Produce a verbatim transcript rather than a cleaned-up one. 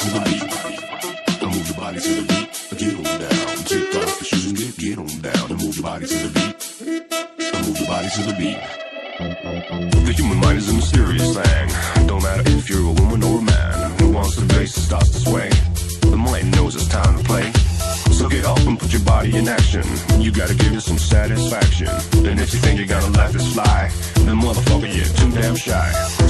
to the beat. Move your body to the beat. Get on down. Take off your shoes and get get on down. And move your body to the beat. Move your body to the beat. The human mind is a mysterious thing. Don't matter if you're a woman or a man. Once the bass starts to sway, the mind knows it's time to play. So get up and put your body in action. You gotta give it some satisfaction. And if you think you're gonna let this fly, then motherfucker, you're too damn shy.